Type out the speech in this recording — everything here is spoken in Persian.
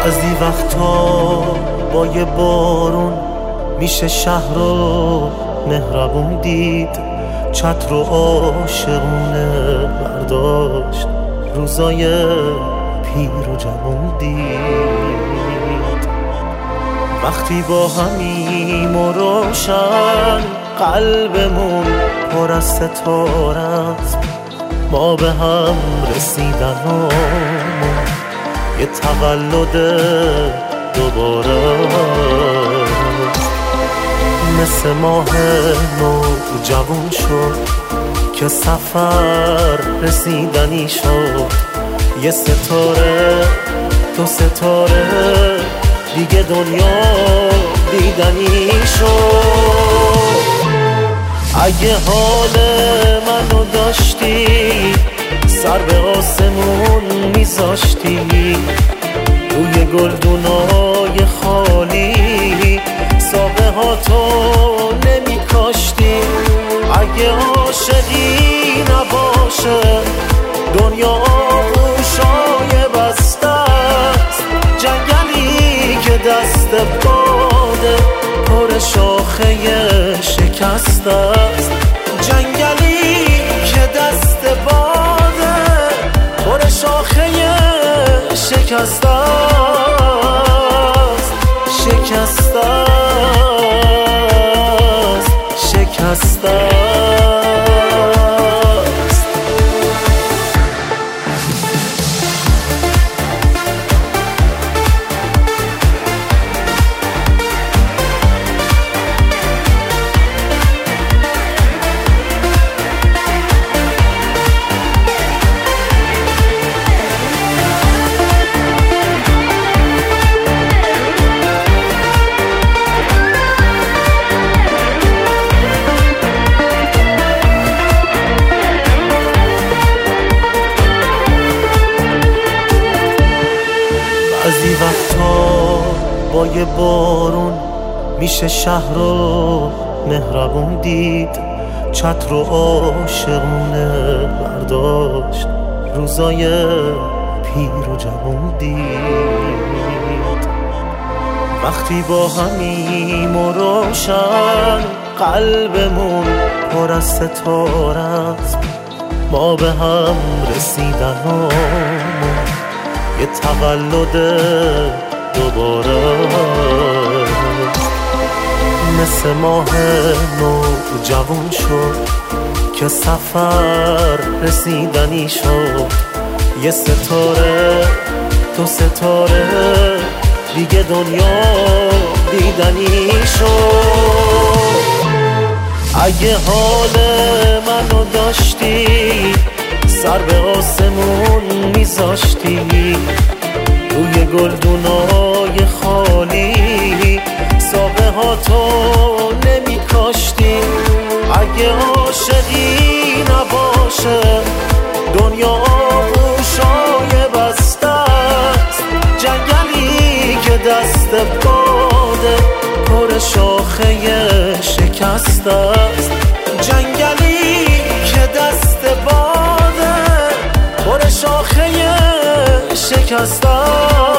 بعضی وقتا با یه بارون میشه شهر رو مهربون دید، چتر رو عاشقونه برداشت، روزای پیر و جوون دید. وقتی با همیم و روشن قلبمون پر از ستاره است، ما به هم رسیدن یه تولد دوباره مثل ماه نو جوون شد که سفر رسیدنی شد. یه ستاره دو ستاره دیگه دنیا دیدنی شد. اگه حال منو داشتی سر به آسمون میذاشتی، روی گلدونای خالی ساقه ها تو نمی کاشتی. اگه عاشقی نباشه دنیا آغوشای بسته است، جنگلی که دست باده پر شاخه شکسته است، جنگلی که دست باده پر شاخه شکسته است، شکسته است، شکسته است. بعضی وقتا با یه بارون میشه شهر رو مهربون دید، چتر رو عاشقونه برداشت، روزای پیر و جوون دید. وقتی با همیم و روشن قلبمون پر از ستاره است، ما به هم رسیدن یه تولد دوباره مثل ماه نو جوون شد که سفر رسیدنی شد. یه ستاره دو ستاره دیگه دنیا دیدنی شد. اگه حال منو داشتی سر به آسمون میذاشتی، روی گلدونای خالی ساقه ها تو نمی کاشتی. اگه عاشقی نباشه دنیا آغوشای بسته است، جنگلی که دست باده پر شاخه شکسته است، جنگلی که دست باده پر شاخه شکسته است.